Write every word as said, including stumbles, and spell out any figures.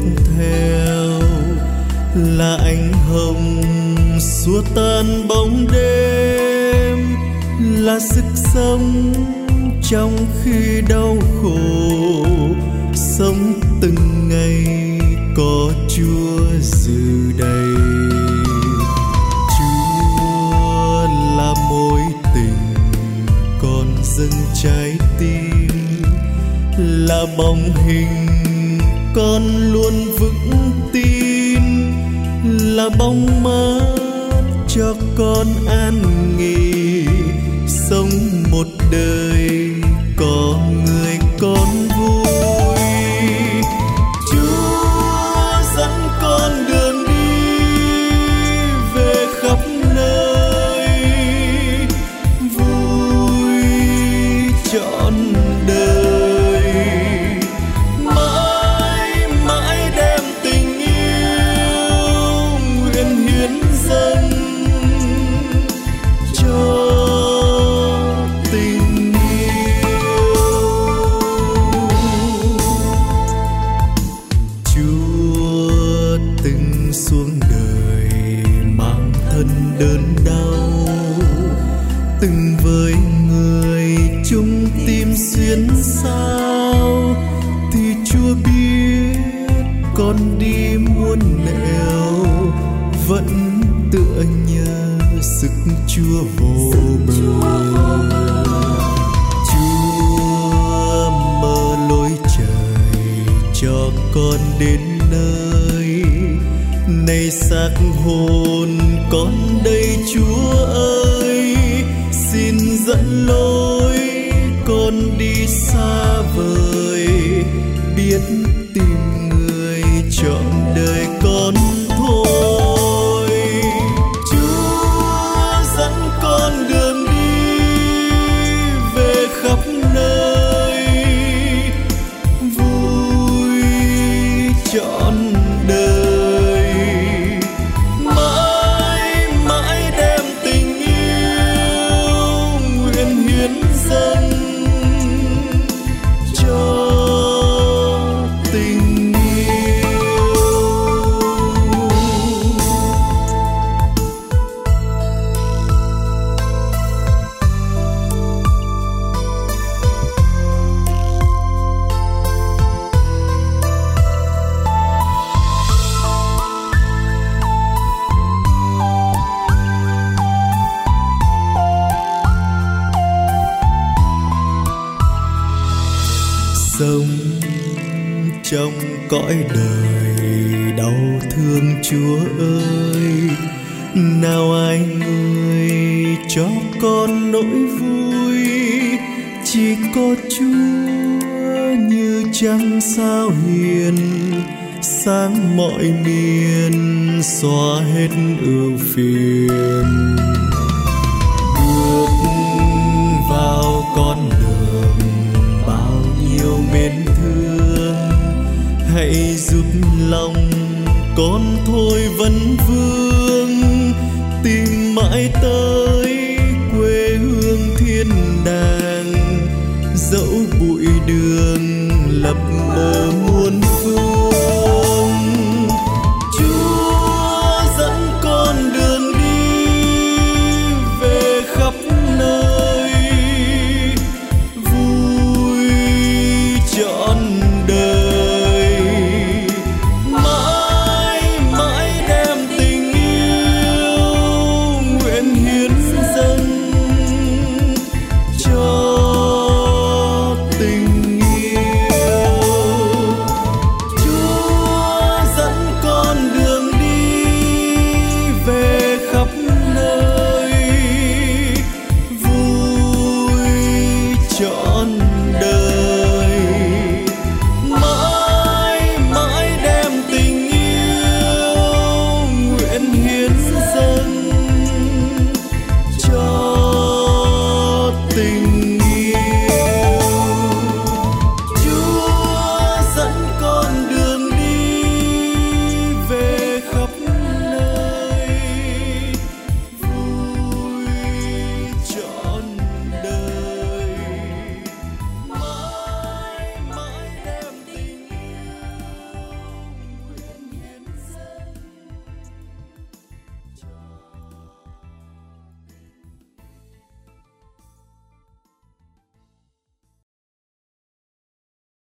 theo, là ánh hồng xua tan bóng đêm, là sức sống trong khi đau khổ. Sống từng ngày có Chúa dự đầy. Chúa là mối tình còn dâng trái tim, là bóng hình con luôn vững tin, là bóng mát cho con an nghỉ. Sống một đời có người con vui. Chúa dẫn con đường đi về khắp nơi, vui trọn đời. Mãi mãi đem tình yêu nguyện hiến dâng cho tình yêu. Chúa từng xuống đời mang thân đớn đau, từng với người chung tim xuyên sao, thì Chúa biết con đi muôn nẻo, vẫn tựa nhờ sức Chúa vô bờ. Chúa mở lối trời cho con đến nơi, này xác hồn con đây Chúa ơi, xin dẫn lối con đi xa vời, biết tìm người trọn đời con thôi. Chúa dẫn con đường đi về khắp nơi, vui trọn đời. Mãi mãi đem tình yêu nguyện hiến dâng cho tình yêu. Sống trong cõi đời đau thương Chúa ơi, nào ai người cho con nỗi vui, chỉ có Chúa như trăng sao hiền, sáng mọi miền xóa hết ưu phiền. Bước vào con đường bao nhiêu mến thương, hãy giúp lòng con thôi vấn vương, tìm mãi tới quê hương thiên đàng, dẫu bụi đường lập mơ